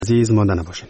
عزیز مانده نباشید.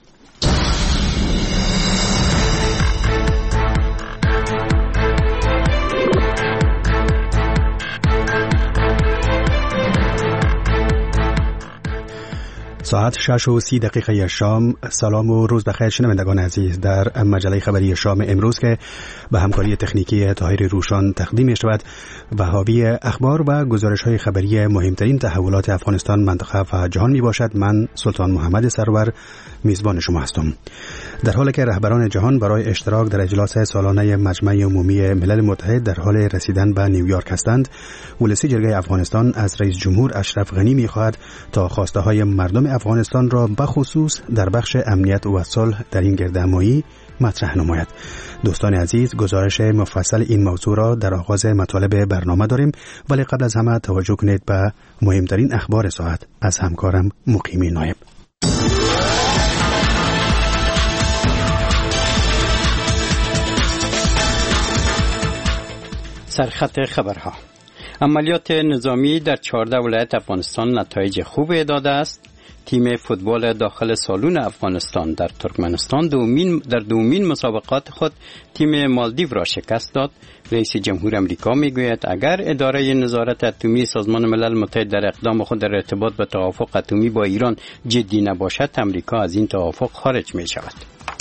ساعت 6:30 شام. سلام و روز بخیر شنوندگان عزیز. در مجله خبری شام امروز که به همکاری تکنیکی طاهر روشان تقدیم می شود و حاوی اخبار و گزارش‌های خبری مهمترین تحولات افغانستان، منطقه و جهان می باشد. من سلطان محمد سرور میزبان شما هستم. در حالی که رهبران جهان برای اشتراک در اجلاس سالانه مجمع عمومی ملل متحد در حال رسیدن به نیویورک هستند، مجلس جرگه افغانستان از رئیس جمهور اشرف غنی می‌خواهد تا خواسته‌های مردم افغانستان را بخصوص در بخش امنیت و صلح در این گردهمایی مطرح نماید. دوستان عزیز، گزارش مفصل این موضوع را در آغاز مطالب برنامه داریم، ولی قبل از همه توجه کنید به مهمترین اخبار ساعت از همکارم مقیمی نایب. سرخط خبرها. عملیات نظامی در 14 ولایت افغانستان نتایج خوبی داده است. تیم فوتبال داخل سالون افغانستان در ترکمنستان در دومین مسابقات خود تیم مالدیو را شکست داد. رئیس جمهور امریکا میگوید اگر اداره نظارت اتمی سازمان ملل متحد در اقدام خود در ارتباط به توافق اتمی با ایران جدی نباشد، امریکا از این توافق خارج می شود.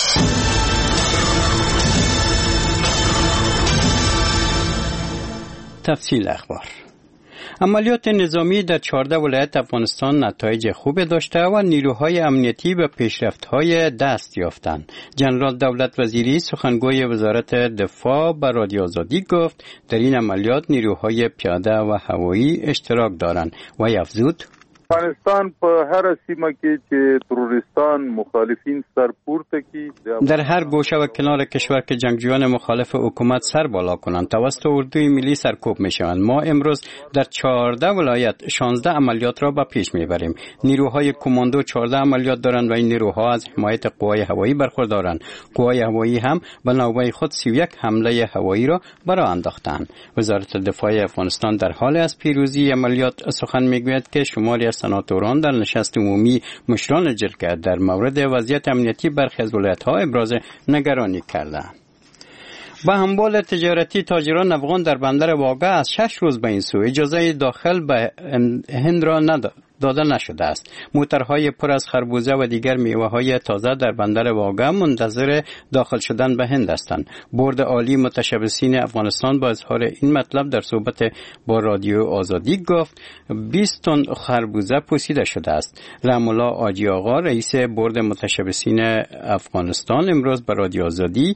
تفصیل اخبار. عملیات نظامی در 14 ولایت افغانستان نتایج خوب داشته و نیروهای امنیتی به پیشرفت‌های دست یافتند. جنرال دولت وزیری سخنگوی وزارت دفاع به رادیو آزادی گفت در این عملیات نیروهای پیاده و هوایی اشتراک دارند و افزود افغانستان په هر سیمه کې چې تروریستان مخالفین سرپورته کی در هر گوشه و کنار کشور که جنگجویان مخالف حکومت سر بالا کنند توسط اردوی ملی سرکوب میشوند. ما امروز در 14 ولایت 16 عملیات را به پیش میبریم. نیروهای کماندو 14 عملیات دارند و این نیروها از حمایت قوای هوایی برخوردارند. قوای هوایی هم به نوبه خود 31 حمله هوایی را برآ انداختند. وزارت دفاع افغانستان در حال از پیروزی عملیات سخن میگوید که شماری از سناتوران در نشست عمومی مشران جرگه در مورد وضعیت امنیتی برخی از ولایت‌ها ابراز نگرانی کردند. با حمل تجارتی تاجران افغان در بندر واقع از 6 روز به این سو اجازه داخل به هند را داده نشده است. موترهای پر از خربوزه و دیگر میوه‌های تازه در بندر واقع منتظر داخل شدن به هند هستند. بورد عالی متشبثین افغانستان با اظهار این مطلب در صحبت با رادیو آزادی گفت 20 تن خربوزه پوسیده شده است. رحم‌الله آجی آقا رئیس بورد متشبثین افغانستان امروز به رادیو آزادی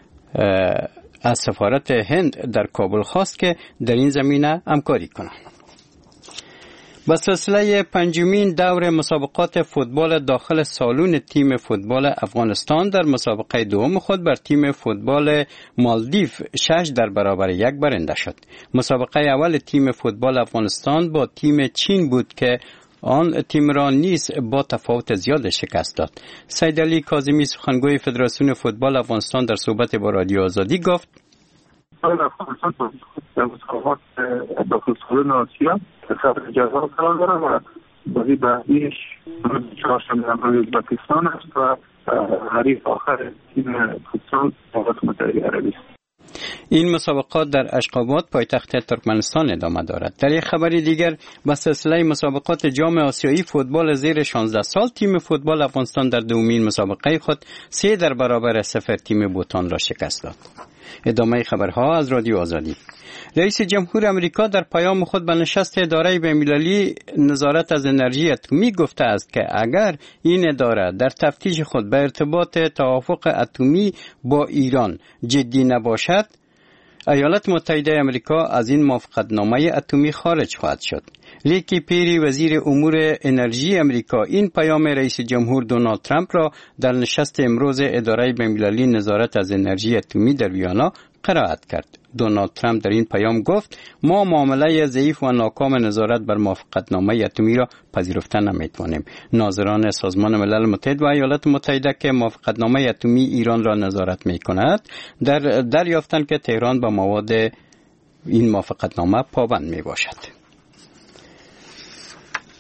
از سفارت هند در کابل خواست که در این زمینه همکاری کنند. به سلسله پنجمین دور مسابقات فوتبال داخل سالون تیم فوتبال افغانستان در مسابقه دوم خود بر تیم فوتبال مالدیو 6 در برابر 1 برنده شد. مسابقه اول تیم فوتبال افغانستان با تیم چین بود که آن تیم را نیز با تفاوت زیاد شکست داد. سید علی کاظمی سخنگوی فدراسیون فوتبال افغانستان در صحبت با رادیو آزادی گفت افغانستان در مسابقات داخل سالن آسیا خبر جذاب قرار دارد و بازی بعدیش روز چهارشنبه امروز ازبکستان است و حریف آخر تیم فوتسال ایالات متحده عربی است. این مسابقات در اشخاباد پایتخت ترکمنستان ادامه دارد. در یک خبری دیگر به سلسله مسابقات جام آسیایی فوتبال زیر 16 سال تیم فوتبال افغانستان در دومین مسابقه خود 3 در برابر 0 تیم بوتان را شکست داد. ادامه خبرها از رادیو آزادی. رئیس جمهور امریکا در پیام خود به نشست اداره بین‌المللی نظارت از انرژی اتمی گفته است که اگر این اداره در تفتیش خود به ارتباط توافق اتمی با ایران جدی نباشد، ایالات متحده امریکا از این موافقتنامه اتمی خارج خواهد شد. لیکی پیری وزیر امور انرژی امریکا این پیام رئیس جمهور دونالد ترامپ را در نشست امروز اداره بین‌المللی نظارت از انرژی اتمی در ویانا قرائت کرد. دونالد ترامپ در این پیام گفت ما معامله ضعیف و ناکام نظارت بر موافقتنامه اتمی را پذیرفته نمی‌توانیم. ناظران سازمان ملل متحد و ایالات متحده که موافقتنامه اتمی ایران را نظارت می‌کند دریافتند که تهران به مواد این موافقتنامه پابند میباشد.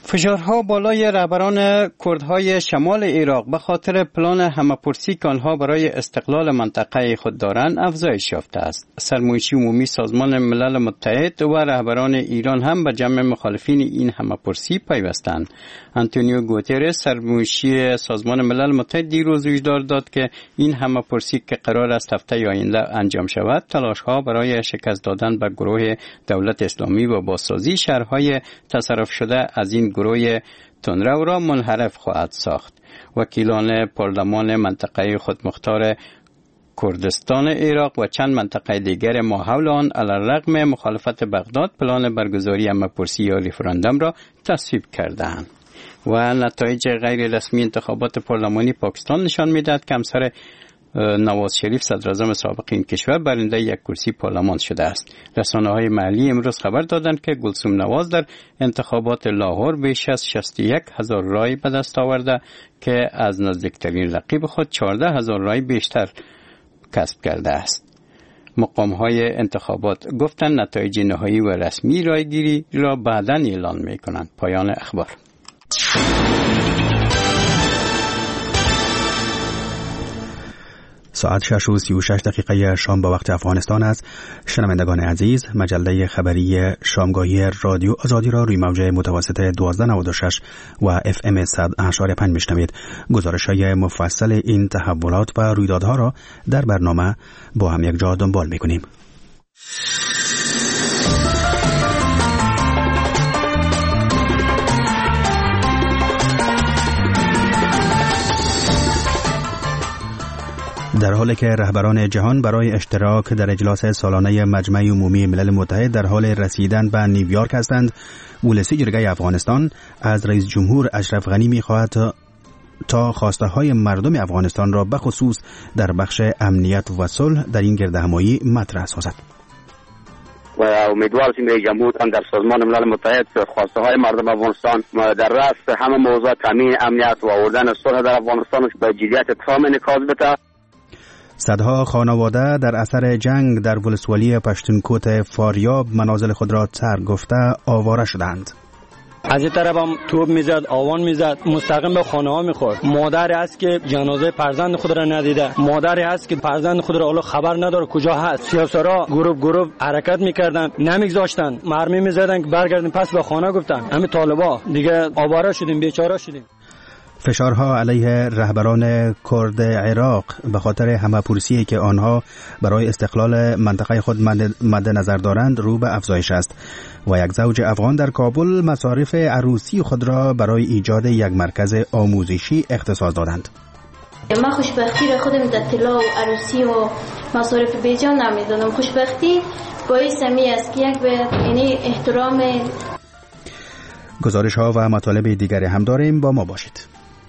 فشارها بالای رهبران کردهای شمال عراق به خاطر پلان همه‌پرسی که آنها برای استقلال منطقه خود دارند افزایش یافته است. سرمنشی عمومی سازمان ملل متحد و رهبران ایران هم به جمع مخالفین این همه‌پرسی پیوستند. آنتونیو گوترس سرمنشی سازمان ملل متحد دیروز هشدار داد که این همه‌پرسی که قرار است هفته آینده انجام شود، تلاش‌ها برای شکست دادن به گروه دولت اسلامی و بازسازی شهرهای تصرف شده از این گروه تندرو را منحرف خواهد ساخت. وکیلان پارلمان منطقه خودمختار کردستان عراق و چند منطقه دیگر ما حول آن علیرغم مخالفت بغداد پلان برگزاری همه‌پرسی یا ریفراندوم را تصویب کردند. و نتایج غیر رسمی انتخابات پارلمانی پاکستان نشان می‌دهد که همسر نواز شریف صدراعظم سابق این کشور برنده یک کرسی پارلمان شده است. رسانه‌های محلی امروز خبر دادند که گلسوم نواز در انتخابات لاهور بیش از 61,000 رای به دست آورده که از نزدیکترین رقیب خود 14,000 رای بیشتر کسب کرده است. مقام‌های انتخابات گفتند نتایج نهایی و رسمی رایگیری را بعداً اعلان می‌کنند. پایان اخبار. ساعت 6:36 شام به وقت افغانستان است. شنوندگان عزیز، مجله خبری شامگاهی رادیو آزادی را روی موج متوسط 1296 و FM 100.5 میشنوید. گزارش‌های مفصل این تحولات و رویدادها را در برنامه با هم یک جا دنبال می‌کنیم. در حالی که رهبران جهان برای اشتراک در اجلاس سالانه مجمع عمومی ملل متحد در حال رسیدن به نیویورک هستند، ولسی جرگه افغانستان از رئیس جمهور اشرف غنی می‌خواهد تا خواسته های مردم افغانستان را به خصوص در بخش امنیت و صلح در این گردهمایی مطرح سازد. و امیدوار هستیم رئیس جمهور هم در سازمان ملل متحد خواسته های مردم افغانستان در رأس همه موضوع تامین امنیت و آوردن صلح در افغانستان به جدیت تام انعکاس بده. صدها خانواده در اثر جنگ در ولسوالی پشتونکوت فاریاب منازل خود را ترک گفته آواره شدند. از این طرف هم توپ میزد، آوان میزد، مستقیم به خانه ها میخورد. مادری است که جنازه فرزند خود را ندیده، مادری است که فرزند خود را حالا خبر نداره کجا هست. سیاسرا گروه حرکت میکردن، نمیگذاشتن، مرمی میزدن که برگردیم پس به خانه. گفتن همین طالبا دیگه آواره شدیم، بیچاره شدیم. فشارها علیه رهبران کرد عراق به خاطر همه‌پرسی که آنها برای استقلال منطقه خود مد نظر دارند رو به افزایش است و یک زوج افغان در کابل مصارف عروسی خود را برای ایجاد یک مرکز آموزشی اختصاص دادند. من خوشبختی را خودم در طلا و عروسی و مصارف بیجان نمیدونم. خوشبختی باعث می است که یک به یعنی احترام. گزارش ها و مطالب دیگری هم داریم، با ما باشید.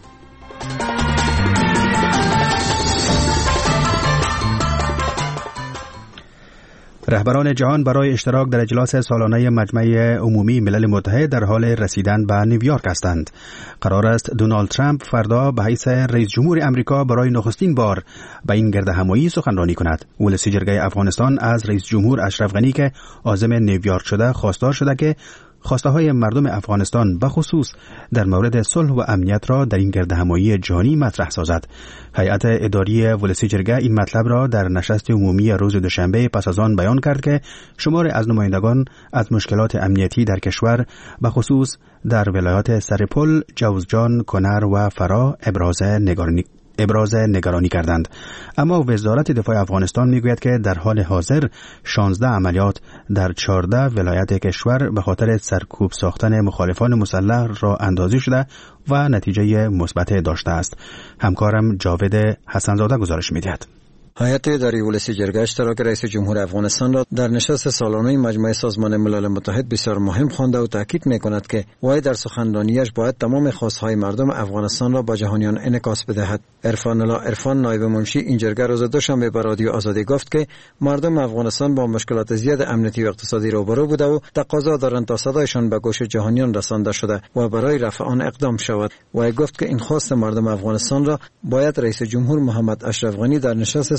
رهبران جهان برای اشتراک در اجلاس سالانه مجمع عمومی ملل متحد در حال رسیدن به نیویورک هستند. قرار است دونالد ترامپ فردا به حیث رئیس جمهور امریکا برای نخستین بار به این گردهمایی سخنرانی کند. ولسی جرگه افغانستان از رئیس جمهور اشرف غنی که عازم نیویورک شده خواستار شده که خواسته های مردم افغانستان به خصوص در مورد صلح و امنیت را در این گردهمایی جهانی مطرح سازد. هیئت اداری ولسی جرگه این مطلب را در نشست عمومی روز دوشنبه پس از آن بیان کرد که شمار از نمایندگان از مشکلات امنیتی در کشور به خصوص در ولایات سرپل، جوزجان، کنر و فرا ابراز نگرانی کردند. اما وزارت دفاع افغانستان میگوید که در حال حاضر 16 عملیات در 14 ولایت کشور به خاطر سرکوب ساختن مخالفان مسلح را اندازی شده و نتیجه مثبت داشته است. همکارم جاوید حسنزاده گزارش می‌دهد. هیئت اداری ولسی جرگه اشتراک رئیس جمهور افغانستان را در نشست سالانه مجمع سازمان ملل متحد بسیار مهم خوانده و تاکید می‌کند که وی در سخنرانیش باید تمام خواست‌های مردم افغانستان را به جهانیان انعکاس بدهد. عرفان نایب منشی این جرگه روز دوشنبه به رادیو آزادی گفت که مردم افغانستان با مشکلات زیاد امنیتی و اقتصادی روبرو بوده و تقاضا دارند تا صدایشان به گوش جهانیان رسانده شده و برای رفع آن اقدام شود. وی گفت که این خواست مردم افغانستان را باید رئیس جمهور محمد اشرف غنی در نشست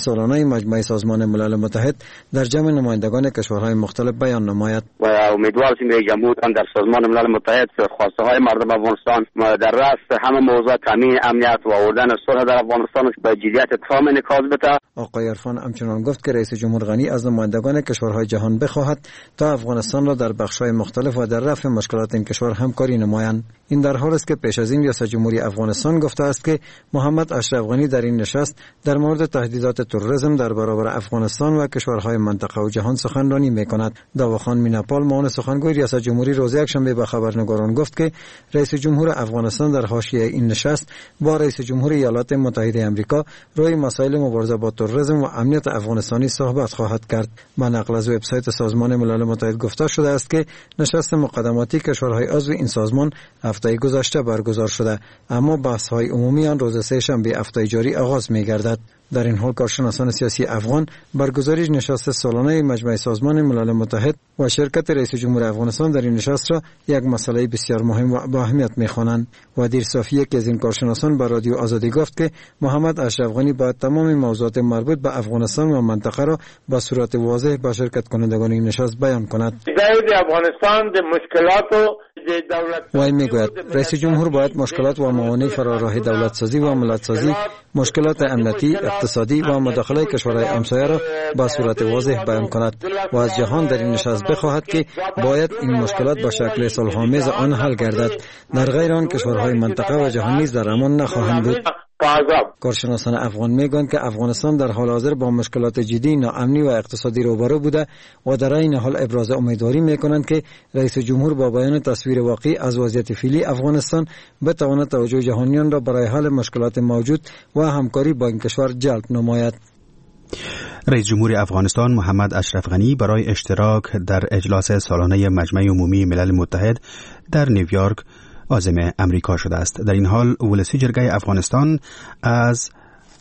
سالانه مجمع سازمان ملل متحد در جمع نمایندگان کشورهای مختلف بیان نماید. و امیدوار هستیم رئیس جمهور هم در سازمان ملل متحد خواسته های مردم افغانستان در رأس همه موضوع تامین امنیت و آوردن صلح در افغانستان به جدیت تام انعکاس بده. آقای عرفان همچنین گفت که رئیس جمهور غنی از نمایندگان کشورهای جهان بخواهد تا افغانستان را در بخش‌های مختلف و در رفع مشکلات این کشور همکاری نمایند. این در حالی است که پیش از این ریاست جمهوری افغانستان گفته است که محمد اشرف غنی در این نشست در مورد تهدیدات تروریسم در برابر افغانستان و کشورهای منطقه و جهان سخنرانی می‌کند. داوخان میناپال معاون سخنگوی ریاست جمهوری روز یکشنبه به خبرنگاران گفت که رئیس جمهور افغانستان در حاشیه این نشست با رئیس جمهور ایالات متحده آمریکا روی مسائل مبارزه با تروریسم و امنیت افغانستانی صحبت خواهد کرد. با نقل از وبسایت سازمان ملل متحد گفته شده است که نشست مقدماتی کشورهای عضو این سازمان هفته گذشته برگزار شده، اما بحث‌های عمومی آن روز سه‌شنبه هفته جاری آغاز می‌گردد. در این حال کارشناسان سیاسی افغان برگزاری نشست سالانه مجمع سازمان ملل متحد و شرکت رئیس جمهور افغانستان در این نشست را یک مسئله بسیار مهم و با اهمیت می‌خوانند. ودیر صافی که از این کارشناسان به رادیو آزادی گفت که محمد اشرف غنی باید تمام موضوعات مربوط به افغانستان و منطقه را به صورت واضح به شرکت کنندگان این نشست بیان کند. در افغانستان د مشکلات وای میگوید رئیس جمهور باید مشکلات و موانع فراراه دولت سازی و ملت سازی، مشکلات امنیتی، اقتصادی و مداخله کشورهای همسایه را به صورت واضح بیان کند و از جهان در این نشست بخواهد که باید این مشکلات به شکل صلح‌آمیز آن حل گردد. در غیر آن کشورهای منطقه و جهان نیز در امان نخواهند بود. کارشناسان افغان میگویند که افغانستان در حال حاضر با مشکلات جدی ناامنی و اقتصادی روبرو بوده و در این حال ابراز امیدواری میکنند که رئیس جمهور با بیان تصویر واقعی از وضعیت فعلی افغانستان بتواند توجه جهانیان را برای حل مشکلات موجود و همکاری با این کشور جلب نماید. رئیس جمهور افغانستان محمد اشرف غنی برای اشتراک در اجلاس سالانه مجمع عمومی ملل متحد در نیویورک عازم امریکا شده است. در این حال ولسی جرگه افغانستان از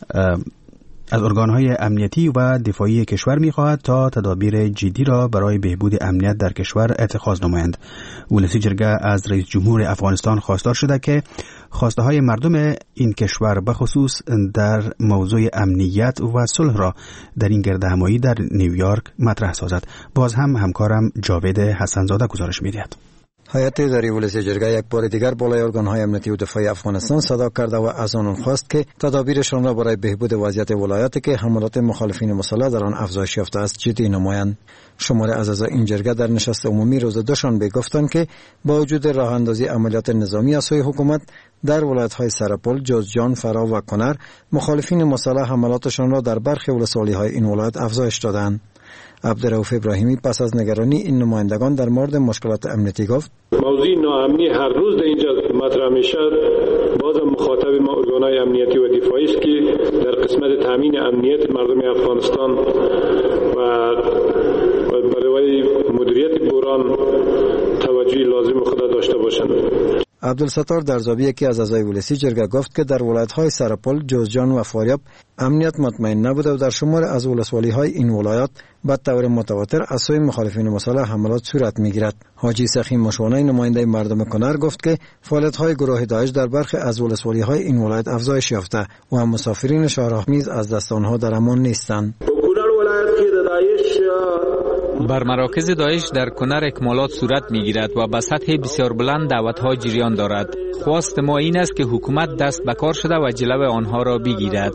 ارگانهای امنیتی و دفاعی کشور می‌خواهد تا تدابیر جدی را برای بهبود امنیت در کشور اتخاذ نمایند. ولسی جرگه از رئیس جمهور افغانستان خواستار شده که خواسته های مردم این کشور به خصوص در موضوع امنیت و صلح را در این گردهمایی در نیویورک مطرح سازد. باز هم همکارم جاوید حسنزاده گزارش می‌دهد. هیئت اداری ولسی جرگه یک بار دیگر بالای ارگان‌های امنیتی و دفاعی افغانستان صدا کرده و از آنان خواست که تدابیرشان را برای بهبود وضعیت ولایتی که حملات مخالفین مسلح در آن افزایش یافته است جدی نمایند. شمار از اعضای این جرگه در نشست عمومی روز دوشنبه گفتند که با وجود راه اندازی عملیات نظامی از سوی حکومت در ولایت‌های سرپل، جوزجان، فرا و کنر، مخالفین مسلح حملاتشان را در برخی ولسوالی‌های این ولایت افزایش دادند. عبدالرؤوف ابراهیمی پس از نگرانی این نمایندگان در مورد مشکلات امنیتی گفت: موضوع ناامنی هر روز در اینجا مطرح میشه. بازم مخاطب ما ارگان‌های امنیتی و دفاعی است که در قسمت تامین امنیت مردم افغانستان و برای مدیریت بحران توجه لازم خود داشته باشند. عبدالستار درزابی یکی از اعضای ولسی جرگه گفت که در ولایت‌های سرپل، جوزجان و فاریاب امنیت مطمئن نبوده و در شمار از ولسوالی‌های این ولایات به طور متواتر از سوی مخالفین مسلح حملات صورت می‌گیرد. حاجی سخی مشوانه نماینده مردم کنر گفت که فعالیت‌های گروه داعش در برخی از ولسوالی‌های این ولایت افزایش یافته و مسافرین شهرها نیز از دست آنها در امان نیستند. بر مراکز داعش در کنر اکمالات صورت می‌گیرد و به سطح بسیار بلند دعوت‌ها جریان دارد. خواست ما این است که حکومت دست به کار شده و جلو آنها را بگیرد.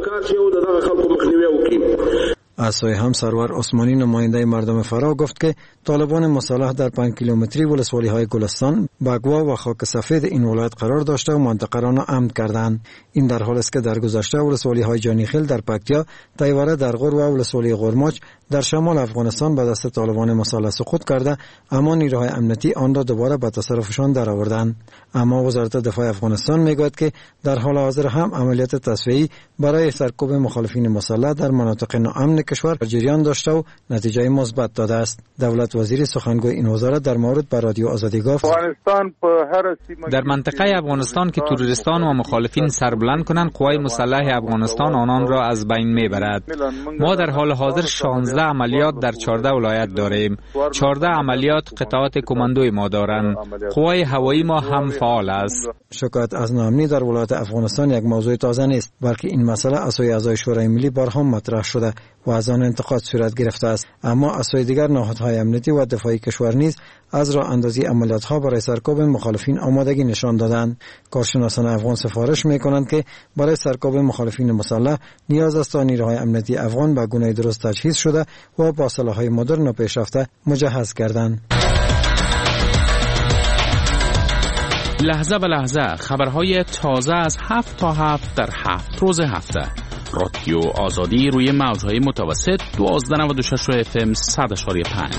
از سوی هم سرور عثمانی نماینده مردم فرا گفت که طالبان مسلح در 5 کیلومتری ولسوالی‌های گلستان، بگوا و خاک سفید این ولایت قرار داشته و منطقه را ناامن کردند. این در حالی است که در گذشته ولسوالی‌های جانیخیل در پکتیا، تیوره در غور و ولسوالی غرماچ در شمال افغانستان به دست طالبان مسلح سقوط کرده، اما نیروهای امنیتی آن را دوباره به تصرفشان درآوردند. اما وزارت دفاع افغانستان میگوید که در حال حاضر هم عملیات تصفیه‌ای برای سرکوب مخالفین مسلح در مناطق ناامن بیرون کشور جریان داشته و نتیجه مثبت داده است. دولت وزیر سخنگوی این وزارت در مورد به رادیو آزادی گفت در منطقه افغانستان که تروریستان و مخالفین سربلند کنند، قوای مسلح افغانستان آنان را از بین میبرد. ما در حال حاضر 16 عملیات در 14 ولایت داریم. 14 عملیات قطعات کماندوی ما دارند. قوای هوایی ما هم فعال است. شکایت از ناامنی در ولایت افغانستان یک موضوع تازه نیست، بلکه این مسئله از سوی اعضای شورای ملی بارها مطرح شده و از آن انتقاد صورت گرفته است. اما از سوی دیگر نهادهای امنیتی و دفاعی کشور نیز از راه اندازی عملیات‌ها برای سرکوب مخالفین آمادگی نشان دادند. کارشناسان افغان سفارش می‌کنند که برای سرکوب مخالفین مسلح نیاز است تا نیروهای امنیتی افغان به گونه درست تجهیز شده و با سلاح‌های مدرن و پیشرفته مجهز کردند. لحظه به لحظه خبرهای تازه از 7 تا 7 در 7 روز هفته. رادیو آزادی روی موج‌های متوسط 1296 FM 100.5.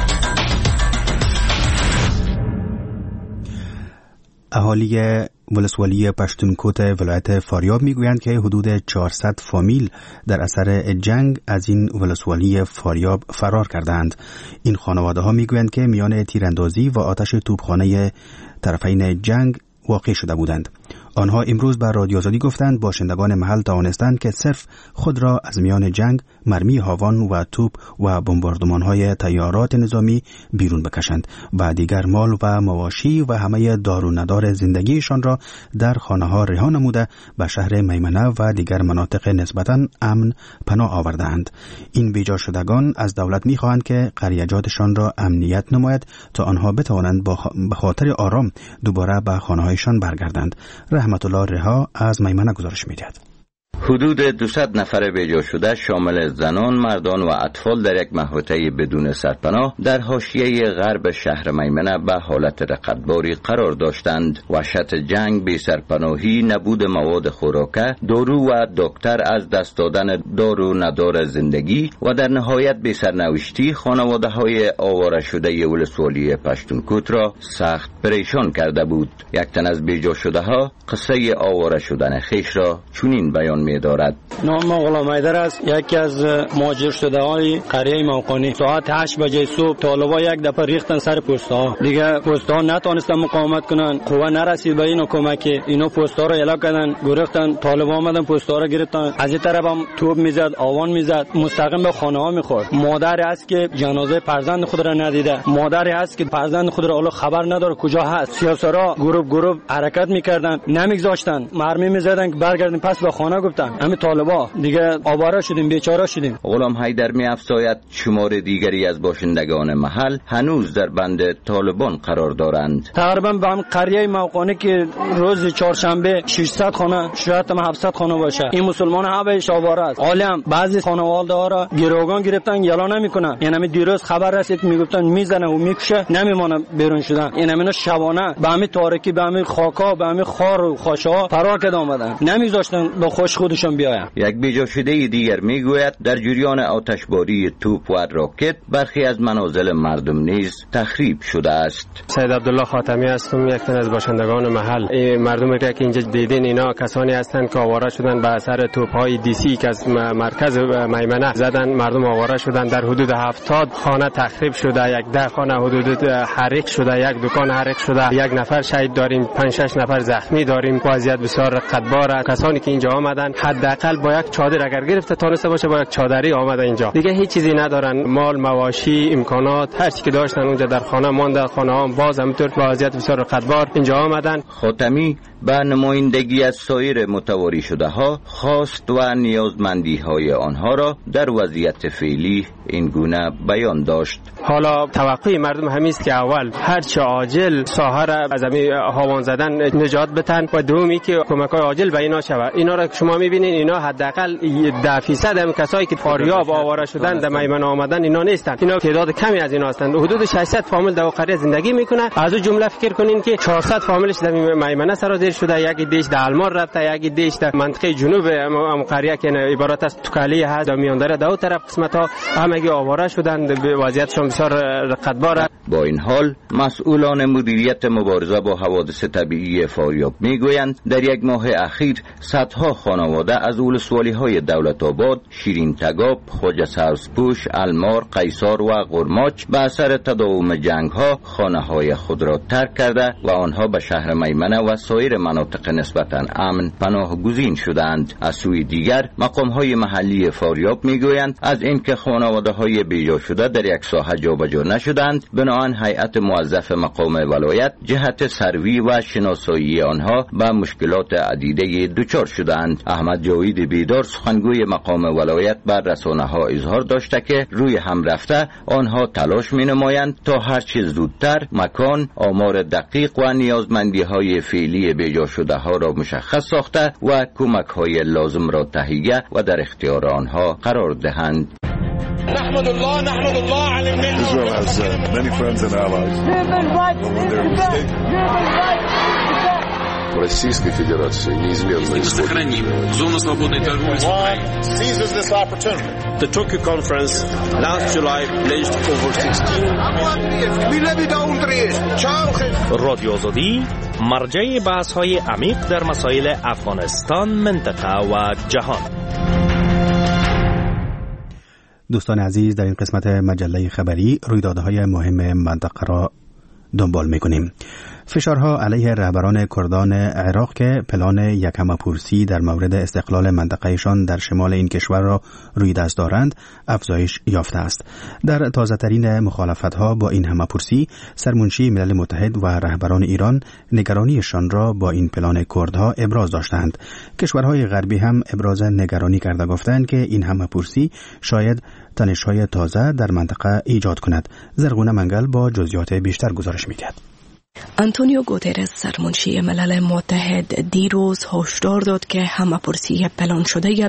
اهالی ولسوالی پشتونکوت ولایت فاریاب میگویند که حدود 400 فامیل در اثر جنگ از این ولسوالی فاریاب فرار کردند. این خانواده ها میگویند که میان تیراندازی و آتش توپخانه طرفین جنگ واقع شده بودند. آنها امروز به رادیو آزادی گفتند باشندگان محل توانستند که صرف خود را از میان جنگ، مرمی هاوان و توپ و بمباردمان‌های تیارات نظامی بیرون بکشند و دیگر مال و مواشی و همه دار و ندار زندگیشان را در خانه‌ها رها نموده به شهر میمنه و دیگر مناطق نسبتاً امن پناه آوردند. این بیجا شدگان از دولت می‌خواهند که قریه‌جاتشان را امنیت نماید تا آنها بتوانند به خاطر آرام دوباره به خانه‌هایشان برگردند. رحمت الله رها از میمنه گزارش می‌دهد. حدود 200 نفر بیجا شده شامل زنان، مردان و اطفال در یک محوطه بدون سرپناه در حاشیه غرب شهر میمنه به حالت رقتباری قرار داشتند. وحشت جنگ، بی سرپناهی، نبود مواد خوراکه، دارو و دکتر، از دست دادن دار و ندار زندگی و در نهایت بی سرنوشتی خانواده‌های آواره شده ولسوالی پشتونکوت را سخت پریشان کرده بود. یک تن از بیجا شده ها قصه آواره شدن خیش را چنین بیان دارد. نام غلام حیدر است، یکی از مهاجر شده های قریه موقانی. ساعت 8 بجه صبح طالبا یک دفعه ریختن سر پست‌ها. دیگه پست‌ها نتونستن مقاومت کنن، قوه نرسید به اینا کمک. اینا پست‌ها رو الا کردن، گرفتن. طالبا اومدن پست‌ها رو گرفتن. از این طرف هم توپ میزد، آوان میزد، مستقیم به خانه‌ها میخورد. مادری است که جنازه فرزند خود را ندیده، مادری است که فرزند خود را خبر نداره کجا هست. سیاسرا گروه حرکت میکردن، نمیگذاشتن، مرمی میزدن که برگردیم پس به خانه. گفتن همین طالبا دیگه آواره شدیم، بیچاره شدیم. غلام حیدر می‌افزاید شمار دیگری از باشندگان محل هنوز در بند طالبان قرار دارند. تقریبا به هم قریه موقانی که روز چهارشنبه 600 خانه، شاید هم 700 خانه باشه، این مسلمان ها بهش آواره است. عالم بعضی خانواده ها را گروگان گرفتن، یلا نمیکنن. یعنی دیروز خبر رسید میگفتن میزنه و میکشه، نمیمونه بیرون شدن. یعنی اینا شبانه به همین تاریکی، به همین خاکا، به همین خار و خاشا فرار کرده اومدن، نمیذاشتن به خوش خودشون بیاین. یک بیجا شده دیگر میگوید در جریان آتشباری توپ و راکت برخی از منازل مردم نیز تخریب شده است. سید عبدالله خاتمی هستم، یک تن از باشندگان محل. مردمی که اینجا دیدین اینا کسانی هستند که آواره شدن به اثر توپ‌های دیسی که از مرکز میمنه زدن. مردم آواره شدن، در حدود 70 خانه تخریب شده، یک 10 خانه حدود حریق شده، یک دکان حریق شده، یک نفر شهید داریم، 5-6 نفر زخمی داریم. وضعیت بسیار رقتباره. کسانی که اینجا آمدن حداقل با یک چادر اگر گرفته تونسته باشه با یک چادری آمده اینجا، دیگه هیچ چیزی ندارن. مال، مواشی، امکانات، هر چی که داشتن اونجا در خانه مونده. خانه ها باز همینطور با وضعیت بسیار رقتبار اینجا آمدن. خاتمی به نمایندگی از سایر متواری شده ها خواست و نیازمندی های آنها را در وضعیت فعلی این گونه بیان داشت. حالا توقع مردم همیست که اول هر چه عاجل ساحه را از همین هاوان زدن نجات بدن و دومی که کمک‌های عاجل به اینا شود. اینا را شما می‌بینید اینا حداقل 10% هم کسایی که فاریاب آواره شدن در میمنه آمدن اینا نیستن. اینا تعداد کمی از اینا هستند. حدود 600 فامیل در قریه زندگی میکنه. از اون جمله فکر کنین که 400 فامیلش در میمنه سرازیر شده، یکی دیش در المار رفته، یکی دیش در منطقه جنوب قریه که عبارت از توکلی هست در میاندره در اون طرف قسمت ها همگی آواره شدن. به وضعیتشون بسیار رقتبار. با این حال مسئولان مدیریت مبارزه با حوادث طبیعی فاریاب میگویند در یک ماه اخیر صدها خانواده از ولسوالی‌های دولت‌آباد، شیرین تگاب، خواجه سبزپوش، المار، قیصار و قرماچ به اثر تداوم جنگ‌ها خانه‌های خود را ترک کرده و آنها به شهر میمنه و سایر مناطق نسبتاً امن پناهگزین شدند. از سوی دیگر مقام‌های محلی فاریاب میگویند از اینکه خانواده‌های بیجا شده در یک ساحه جابجا نشدند، بنابراین هیئت موظف مقام ولایت جهت سروی و شناسایی آنها به مشکلات عدیده دچار شدند. احمد جاوید بیدار سخنگوی مقام ولایت بر رسانه‌ها اظهار داشته که روی هم رفته آنها تلاش می‌نمایند تا هر چیز زودتر مکان، آمار دقیق و نیازمندی‌های فعلی بیجا شده ها را مشخص ساخته و کمک‌های لازم را تهیه و در اختیار آنها قرار دهند. نحمد الله على النعمة. Israel has many friends and allies. Российской Федерации неизменно сохраним зону свободной торговли с Украиной. Seizes this opportunity. The Tokyo conference last July pledged over 16 رادیو آزادی مرجع بحث‌های عمیق در مسائل افغانستان، منطقه و جهان. دوستان عزیز، در این قسمت مجله خبری رویدادهای مهم منطقه را دنبال می‌کنیم. فشارها علیه رهبران کردان عراق که پلان یک همه‌پرسی در مورد استقلال منطقهشان در شمال این کشور را روی دست دارند افزایش یافته است. در تازه‌ترین مخالفت‌ها با این همه‌پرسی، سرمنشی ملل متحد و رهبران ایران نگرانیشان را با این پلان کردها ابراز داشتند. کشورهای غربی هم ابراز نگرانی کرده گفتند که این همه‌پرسی شاید تنش‌های تازه در منطقه ایجاد کند. زرغونه منگل با جزئیات بیشتر گزارش می‌دهد. آنتونیو گوترس سرمنشی ملل متحد دیروز هشدار داد که همه‌پرسی پلان شده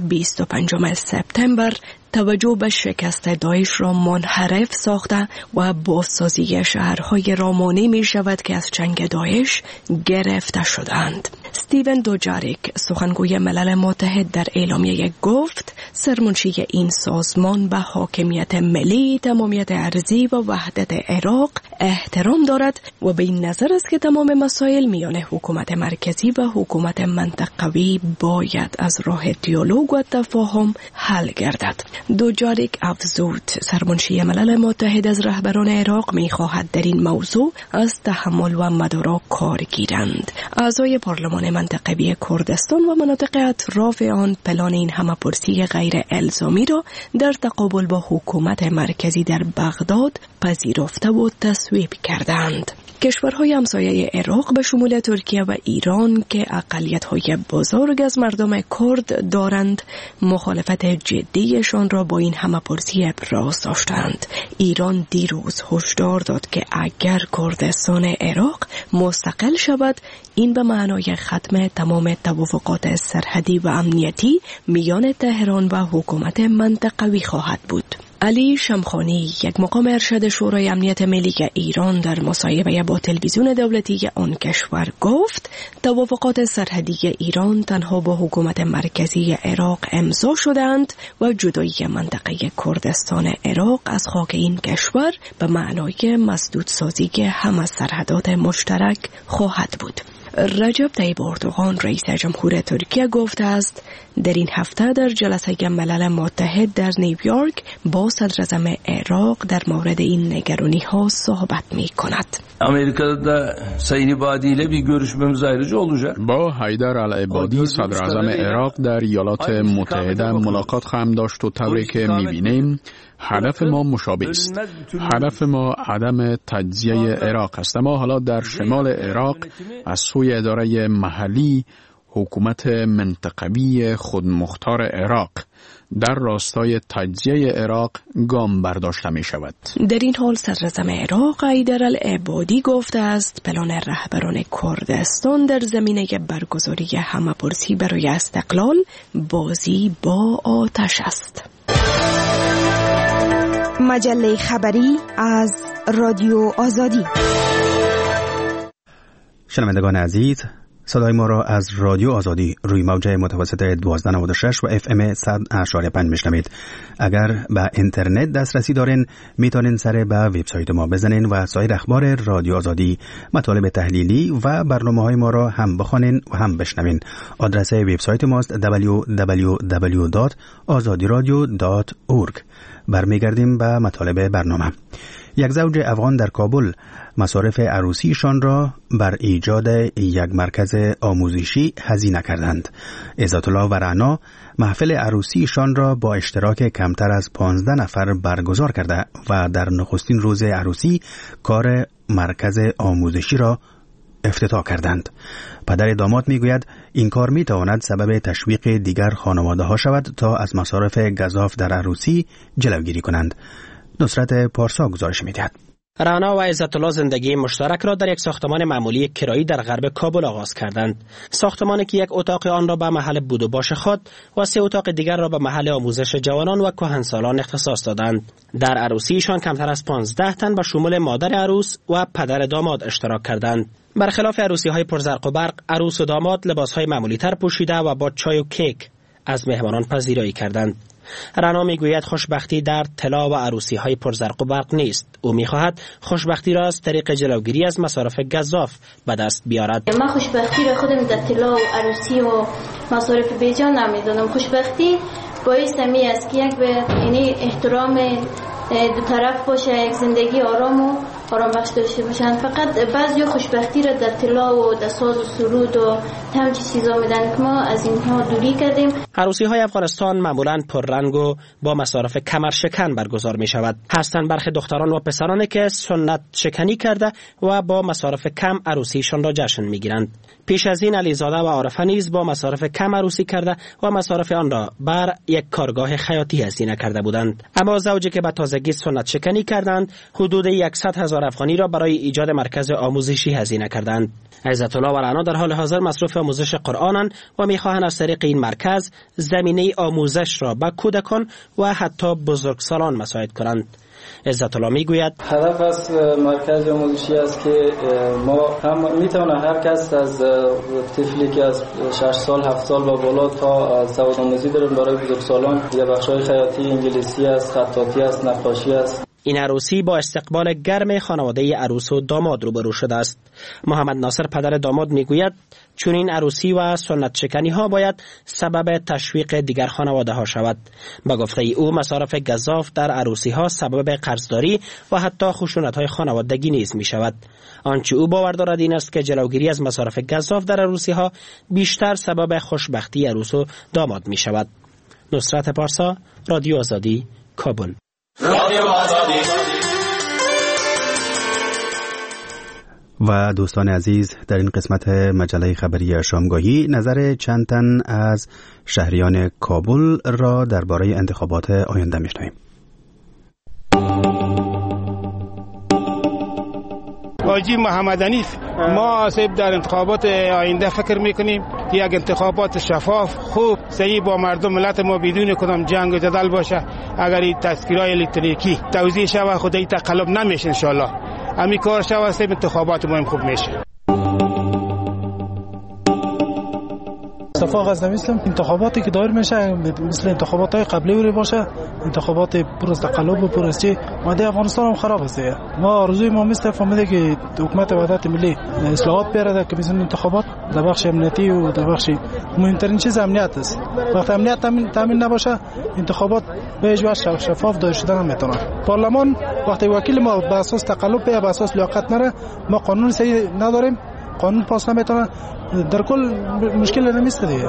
25 سپتامبر توجه به شکست داعش را منحرف ساخته و بازسازی شهرهای را مانع می شود که از چنگ داعش گرفته شدند. استیون دوجاریک سخنگوی ملل متحد در اعلامیه گفت سرمنشی این سازمان به حاکمیت ملی، تمامیت ارضی و وحدت عراق احترام دارد و به این نظر است که تمام مسائل میان حکومت مرکزی و حکومت منطقوی باید از راه دیالوگ و تفاهم حل گردد. دوجاریک افزود سرمنشی ملل متحد از رهبران عراق می‌خواهد در این موضوع از تحمل و مدارا کار گیرند. اعضای پارلمان منطقوی کردستان و مناطق اطراف آن پلان این همه‌پرسی غیر الزامی را در تقابل با حکومت مرکزی در بغداد پذیرفته و تصویب کردند. کشورهای همسایه عراق به شمول ترکیه و ایران که اقلیت‌های بزرگ از مردم کرد دارند، مخالفت جدیشان را با این همه‌پرسی ابراز داشتند. ایران دیروز هشدار داد که اگر کردستان عراق مستقل شود، این به معنای ختم تمام توافقات سرحدی و امنیتی میان تهران و حکومت منطقوی خواهد بود. علی شمخانی، یک مقام ارشد شورای امنیت ملی ایران، در مصاحبه با تلویزیون دولتی آن کشور گفت توافقات سرحدی ایران تنها با حکومت مرکزی عراق امضا شدند و جدایی منطقه کردستان عراق از خاک این کشور به معنای مسدودسازی همه سرحدات مشترک خواهد بود. رجب طیب اردوغان رئیس جمهور ترکیه گفته است در این هفته در جلسه ملل متحد در نیویورک با صدراعظم عراق در مورد این نگرانی ها صحبت می کند. Amerika'da Sayın İbadi ile bir görüşmemiz ayrıca olacak. با حیدر العبادی صدراعظم عراق در ایالات متحده ملاقات خواهم داشت و طوری که می‌بینیم هدف ما مشابه است. هدف ما عدم تجزیه عراق است. ما حالا در شمال عراق از سوی اداره محلی حکومت منطقوی خودمختار عراق در راستای تجزیه عراق گام برداشته می شود. در این حال صدراعظم عراق حیدر العبادی گفته است پلان رهبران کردستان در زمینه برگزاری همه‌پرسی برای استقلال بازی با آتش است. مجله خبری از رادیو آزادی. شنوندگان عزیز، صدای ما را از رادیو آزادی روی موج متوسط 1296 و FM 100.5 میشنوید. اگر به اینترنت دسترسی دارین میتونین سر به وبسایت ما بزنین و سایر اخبار رادیو آزادی، مطالب تحلیلی و برنامه‌های ما را هم بخوانین و هم بشنوین. آدرس وبسایت ماست www.azadiradio.org. برمیگردیم به مطالب برنامه. یک زوج افغان در کابل مصارف عروسیشان را بر ایجاد یک مرکز آموزشی هزینه کردند. عزت الله و رعنا محفل عروسیشان را با اشتراک کمتر از 15 نفر برگزار کرده و در نخستین روز عروسی کار مرکز آموزشی را افتتاح کردند. پدر داماد میگوید این کار میتواند سبب تشویق دیگر خانواده ها شود تا از مصارف گزاف در عروسی جلوگیری کنند. نصرت پارسا گزارش میدهد. رعنا و عزت الله زندگی مشترک را در یک ساختمان معمولی کرایی در غرب کابل آغاز کردند. ساختمانی که یک اتاق آن را به محل بود و باش خود و 3 اتاق دیگر را به محل آموزش جوانان و کهنسالان اختصاص دادند. در عروسیشان کمتر از 15 تن به شمول مادر عروس و پدر داماد اشتراک کردند. برخلاف عروسی‌های پرزرق و برق، عروس و داماد لباس‌های معمولی‌تر پوشیده و با چای و کیک از مهمانان پذیرایی کردند. رعنا میگوید خوشبختی در طلا و عروسی‌های پرزرق و برق نیست. او می‌خواهد خوشبختی را از طریق جلوگیری از مصارف گزاف به دست بیارد. من خوشبختی را خودم در طلا و عروسی و مصارف بیجان نمیدونم. خوشبختی باعث می است که یک به یعنی احترام دو طرف باشه، یک زندگی آرام و آرام بخش داشته باشند. فقط بعضی خوشبختی را در طلا و در ساز و سرود و همچین چیزا میدن که ما از اینها دوری کردیم. عروسی های افغانستان معمولاً پررنگ و با مصارف کمر شکن برگزار می شود. هستند برخی دختران و پسرانی که سنت شکنی کرده و با مصارف کم عروسیشان را جشن می گیرند. پیش از این علیزاده و عارفه نیز با مصارف کم عروسی کرده و مصارف آن را بر یک کارگاه خیاطی هزینه کرده بودند. اما زوجی که به تازگی سنت شکنی کردند حدود 100,000 افغانی را برای ایجاد مرکز آموزشی هزینه کردند. عزت الله و رعنا در حال حاضر مصروف آموزش قرآنند و می‌خواهند از طریق این مرکز زمینه آموزش را به کودکان و حتی بزرگسالان مساعد کنند. عزت الله میگوید هدف از مرکز آموزشی است که ما هم میتونه هر کس از طفلی که از 6 سال 7 سال و بالا تا سواد آموزی داریم برای بزرگسالان یا بخش‌های خیاطی، انگلیسی است، خطاطی است، نقاشی است. این عروسی با استقبال گرم خانواده عروس و داماد روبرو شده است. محمد ناصر پدر داماد میگوید چون این عروسی و سنت شکنی ها باید سبب تشویق دیگر خانواده ها شود. به گفته او مصارف گزاف در عروسی ها سبب قرضداری و حتی خشونت های خانوادگی نیز می شود. آنچه او باور دارد این است که جلوگیری از مصارف گزاف در عروسی ها بیشتر سبب خوشبختی عروس و داماد می شود. نصرت پارسا، رادیو آزادی، کابل. رادیو آزادی. و دوستان عزیز، در این قسمت مجله خبری شامگاهی نظر چند تن از شهریان کابل را درباره انتخابات آینده میشنویم. حاجی محمد انیف، ما در انتخابات آینده فکر میکنیم که یک انتخابات شفاف، خوب، صحیح با مردم ملت ما بدون کدام جنگ و جدل باشه. اگر این تذکیرهای الکترونیکی توزیع شود خودی تقلب نمیشه ان شاء الله. همین کار شود انتخابات ما خوب میشه. صفا غزنوی هستم. انتخاباتی که دایر میشه مثل انتخابات قبلی باشه، انتخابات پر از تقلب و پر از چی ماده افغانستان هم خراب است. ما آرزوی ما مثل فهمیده که حکومت وحدت ملی اصلاحات بیاره که مثل انتخابات در بخش امنیتی و در بخش مهمترین چیز امنیت است. وقتی امنیت تامین نباشه انتخابات به اجبار شفاف دایر شدن نمیتونه. پارلمان وقتی وکیل ما به اساس تقلب به اساس لیاقت نره، ما قانون صحیح نداریم، قانون پاس نمیتونه، در کل مشکل نمیسته دیگه.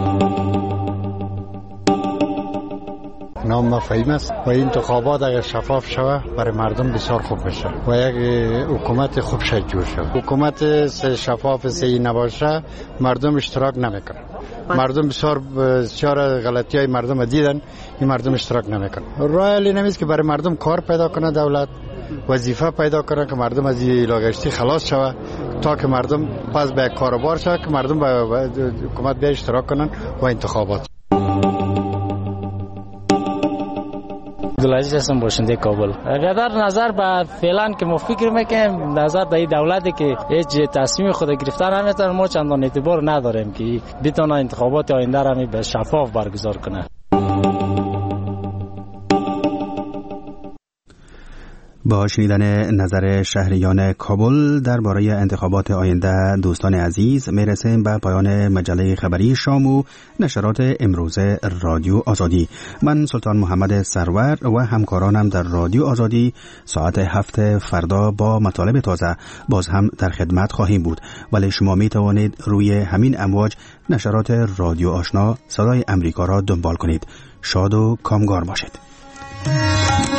نام فهیم است و این انتخابات اگر شفاف شود برای مردم بسیار خوب میشه و یک حکومت خوب شد جور شد. حکومت شفاف صحیح نباشه مردم اشتراک نمیکنه. مردم بسیار غلطی های مردم دیدن، این مردم اشتراک نمیکنه. راه حل نمیست که برای مردم کار پیدا کنه، دولت وظیفه پیدا کنه که مردم از این لاگشتی خلاص شود تا که مردم پس به کاروبار شود که مردم به حکومت بیا اشتراک کنن و انتخابات. عبدالعزیز هستم، باشنده کابل. اگر نظر به فعلا که ما فکر میکنیم نظر به دولتی که هیچ تصمیم خود گرفتن نمیتونه، ما چندان اعتبار نداریم که بتونه انتخابات آینده را به شفاف برگزار کنه. با شنیدن نظر شهریان کابل درباره انتخابات آینده دوستان عزیز میرسیم به پایان مجله خبری شام و نشرات امروز رادیو آزادی. من سلطان محمد سرور و همکارانم در رادیو آزادی ساعت 7 فردا با مطالب تازه باز هم در خدمت خواهیم بود، ولی شما می توانید روی همین امواج نشرات رادیو آشنا صدای امریکا را دنبال کنید. شاد و کامگار باشید.